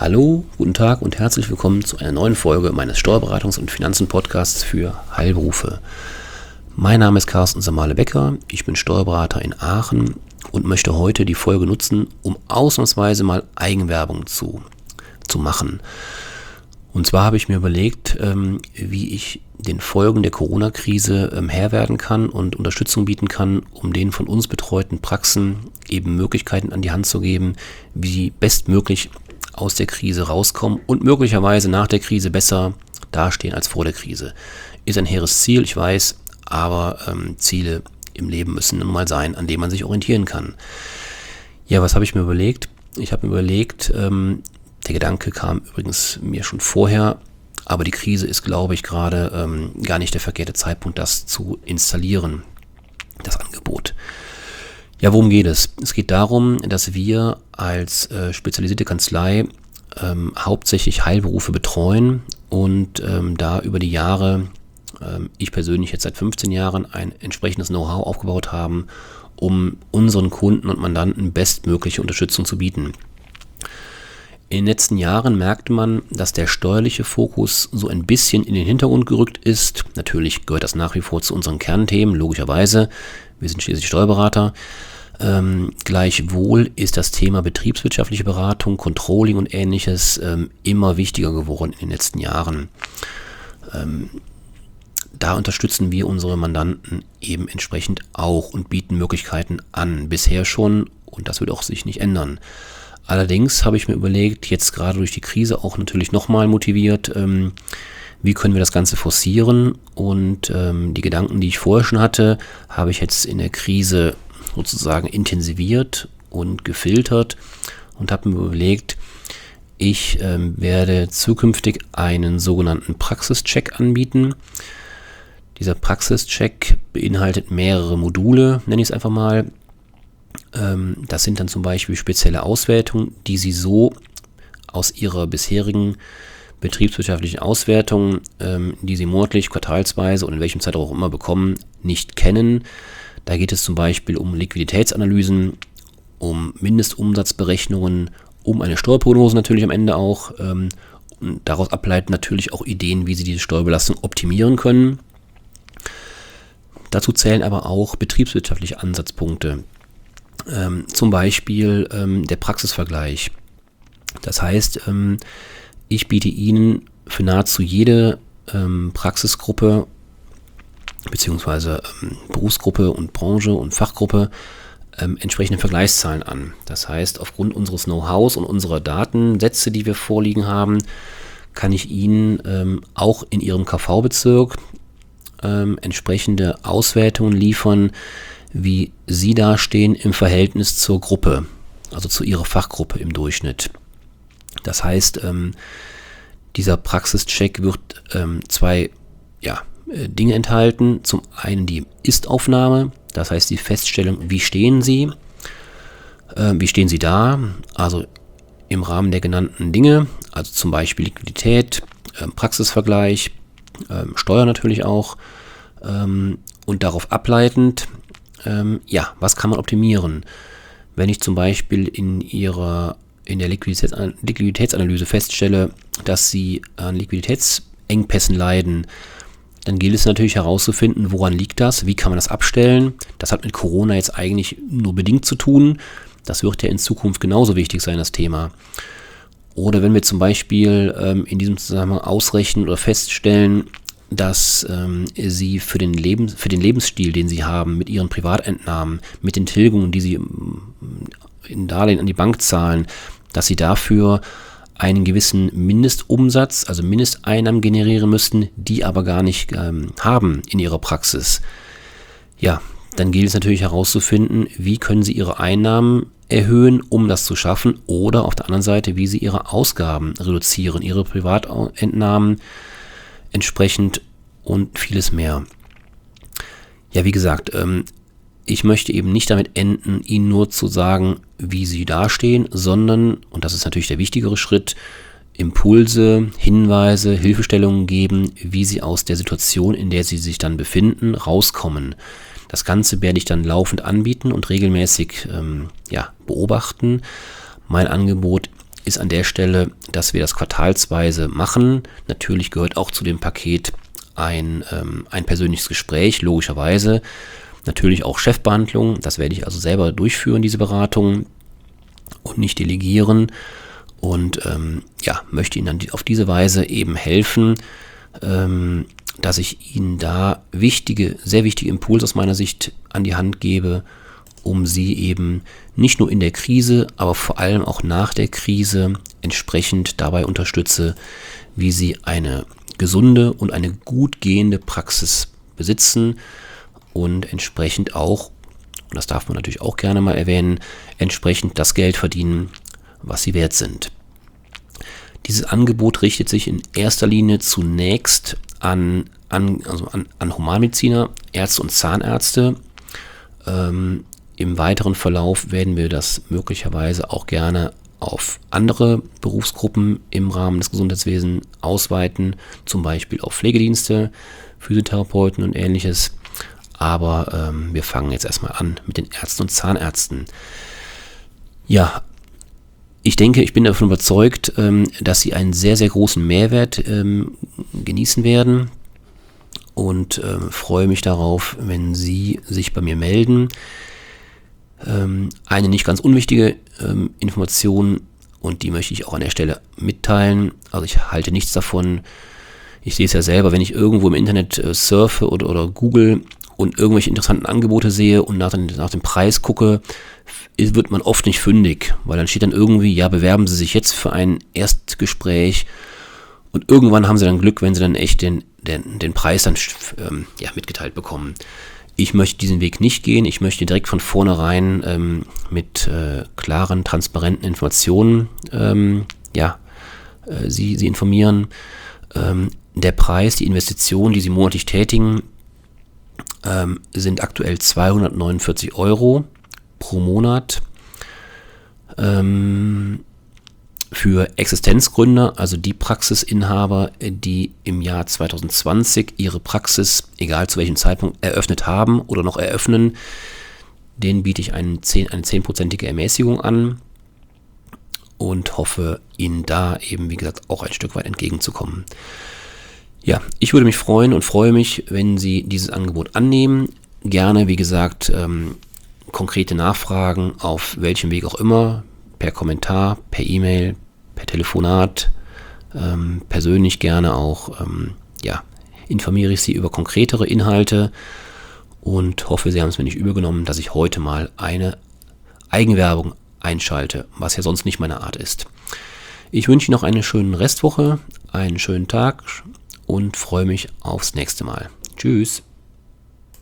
Hallo, guten Tag und herzlich willkommen zu einer neuen Folge meines Steuerberatungs- und Finanzen-Podcasts für Heilberufe. Mein Name ist Carsten Samale-Becker, ich bin Steuerberater in Aachen und möchte heute die Folge nutzen, um ausnahmsweise mal Eigenwerbung zu machen. Und zwar habe ich mir überlegt, wie ich den Folgen der Corona-Krise Herr werden kann und Unterstützung bieten kann, um den von uns betreuten Praxen eben Möglichkeiten an die Hand zu geben, wie sie bestmöglich aus der Krise rauskommen und möglicherweise nach der Krise besser dastehen als vor der Krise. Ist ein hehres Ziel, ich weiß, aber Ziele im Leben müssen nun mal sein, an denen man sich orientieren kann. Ja, was habe ich mir überlegt? Ich habe mir überlegt, der Gedanke kam übrigens mir schon vorher, aber die Krise ist, glaube ich, gerade gar nicht der verkehrte Zeitpunkt, das zu installieren, das Angebot. Ja, worum geht es? Es geht darum, dass wir als spezialisierte Kanzlei hauptsächlich Heilberufe betreuen und da über die Jahre, ich persönlich jetzt seit 15 Jahren, ein entsprechendes Know-how aufgebaut haben, um unseren Kunden und Mandanten bestmögliche Unterstützung zu bieten. In den letzten Jahren merkte man, dass der steuerliche Fokus so ein bisschen in den Hintergrund gerückt ist. Natürlich gehört das nach wie vor zu unseren Kernthemen, logischerweise. Wir sind schließlich Steuerberater. Gleichwohl ist das Thema betriebswirtschaftliche Beratung, Controlling und Ähnliches immer wichtiger geworden in den letzten Jahren. Da unterstützen wir unsere Mandanten eben entsprechend auch und bieten Möglichkeiten an. Bisher schon, und das wird auch sich nicht ändern. Allerdings habe ich mir überlegt, jetzt gerade durch die Krise auch natürlich nochmal motiviert, wie können wir das Ganze forcieren, und die Gedanken, die ich vorher schon hatte, habe ich jetzt in der Krise sozusagen intensiviert und gefiltert und habe mir überlegt, ich werde zukünftig einen sogenannten Praxischeck anbieten. Dieser Praxischeck beinhaltet mehrere Module, nenne ich es einfach mal. Das sind dann zum Beispiel spezielle Auswertungen, die Sie so aus Ihrer bisherigen betriebswirtschaftlichen Auswertung, die Sie monatlich, quartalsweise und in welchem Zeitraum auch immer bekommen, nicht kennen. Da geht es zum Beispiel um Liquiditätsanalysen, um Mindestumsatzberechnungen, um eine Steuerprognose natürlich am Ende auch, und daraus ableiten natürlich auch Ideen, wie Sie diese Steuerbelastung optimieren können. Dazu zählen aber auch betriebswirtschaftliche Ansatzpunkte. Zum Beispiel der Praxisvergleich. Das heißt, ich biete Ihnen für nahezu jede Praxisgruppe beziehungsweise Berufsgruppe und Branche und Fachgruppe entsprechende Vergleichszahlen an. Das heißt, aufgrund unseres Know-hows und unserer Datensätze, die wir vorliegen haben, kann ich Ihnen auch in Ihrem KV-Bezirk entsprechende Auswertungen liefern, wie Sie dastehen im Verhältnis zur Gruppe, also zu Ihrer Fachgruppe im Durchschnitt. Das heißt, dieser Praxischeck wird zwei Dinge enthalten. Zum einen die Ist-Aufnahme, das heißt die Feststellung, wie stehen Sie da, also im Rahmen der genannten Dinge, also zum Beispiel Liquidität, Praxisvergleich, Steuer natürlich auch, und darauf ableitend, was kann man optimieren? Wenn ich zum Beispiel in der Liquiditätsanalyse feststelle, dass Sie an Liquiditätsengpässen leiden, dann gilt es natürlich herauszufinden, woran liegt das, wie kann man das abstellen. Das hat mit Corona jetzt eigentlich nur bedingt zu tun. Das wird ja in Zukunft genauso wichtig sein, das Thema. Oder wenn wir zum Beispiel in diesem Zusammenhang ausrechnen oder feststellen, dass Sie für den Lebensstil, den Sie haben, mit Ihren Privatentnahmen, mit den Tilgungen, die Sie in Darlehen an die Bank zahlen, dass Sie dafür einen gewissen Mindestumsatz, also Mindesteinnahmen generieren müssten, die aber gar nicht haben in Ihrer Praxis. Ja, dann gilt es natürlich herauszufinden, wie können Sie Ihre Einnahmen erhöhen, um das zu schaffen, oder auf der anderen Seite, wie Sie Ihre Ausgaben reduzieren, Ihre Privatentnahmen entsprechend und vieles mehr. Ja, wie gesagt, ich möchte eben nicht damit enden, Ihnen nur zu sagen, wie Sie dastehen, sondern, und das ist natürlich der wichtigere Schritt, Impulse, Hinweise, Hilfestellungen geben, wie Sie aus der Situation, in der Sie sich dann befinden, rauskommen. Das Ganze werde ich dann laufend anbieten und regelmäßig beobachten. Mein Angebot ist an der Stelle, dass wir das quartalsweise machen. Natürlich gehört auch zu dem Paket ein persönliches Gespräch, logischerweise. Natürlich auch Chefbehandlung, das werde ich also selber durchführen, diese Beratung, und nicht delegieren. Und möchte Ihnen dann auf diese Weise eben helfen, dass ich Ihnen da sehr wichtige Impulse aus meiner Sicht an die Hand gebe, um Sie eben nicht nur in der Krise, aber vor allem auch nach der Krise entsprechend dabei unterstütze, wie Sie eine gesunde und eine gut gehende Praxis besitzen und entsprechend auch, und das darf man natürlich auch gerne mal erwähnen, entsprechend das Geld verdienen, was Sie wert sind. Dieses Angebot richtet sich in erster Linie zunächst an Humanmediziner, Ärzte und Zahnärzte. Im weiteren Verlauf werden wir das möglicherweise auch gerne auf andere Berufsgruppen im Rahmen des Gesundheitswesens ausweiten, zum Beispiel auf Pflegedienste, Physiotherapeuten und ähnliches. Aber wir fangen jetzt erstmal an mit den Ärzten und Zahnärzten. Ja, ich bin davon überzeugt, dass Sie einen sehr, sehr großen Mehrwert genießen werden und freue mich darauf, wenn Sie sich bei mir melden. Eine nicht ganz unwichtige Information, und die möchte ich auch an der Stelle mitteilen. Also ich halte nichts davon. Ich sehe es ja selber, wenn ich irgendwo im Internet surfe oder google und irgendwelche interessanten Angebote sehe und nach dem Preis gucke, wird man oft nicht fündig, weil dann steht dann irgendwie, ja, bewerben Sie sich jetzt für ein Erstgespräch, und irgendwann haben Sie dann Glück, wenn Sie dann echt den Preis dann mitgeteilt bekommen. Ich möchte diesen Weg nicht gehen. Ich möchte direkt von vornherein mit klaren, transparenten Informationen Sie informieren. Der Preis, die Investition, die Sie monatlich tätigen, sind aktuell 249 € pro Monat. Für Existenzgründer, also die Praxisinhaber, die im Jahr 2020 ihre Praxis, egal zu welchem Zeitpunkt, eröffnet haben oder noch eröffnen, denen biete ich eine 10%ige Ermäßigung an und hoffe, Ihnen da eben, wie gesagt, auch ein Stück weit entgegenzukommen. Ja, ich würde mich freuen und freue mich, wenn Sie dieses Angebot annehmen. Gerne, wie gesagt, konkrete Nachfragen auf welchem Weg auch immer, per Kommentar, per E-Mail, per Telefonat, persönlich gerne auch, informiere ich Sie über konkretere Inhalte und hoffe, Sie haben es mir nicht übergenommen, dass ich heute mal eine Eigenwerbung einschalte, was ja sonst nicht meine Art ist. Ich wünsche Ihnen noch eine schöne Restwoche, einen schönen Tag und freue mich aufs nächste Mal. Tschüss.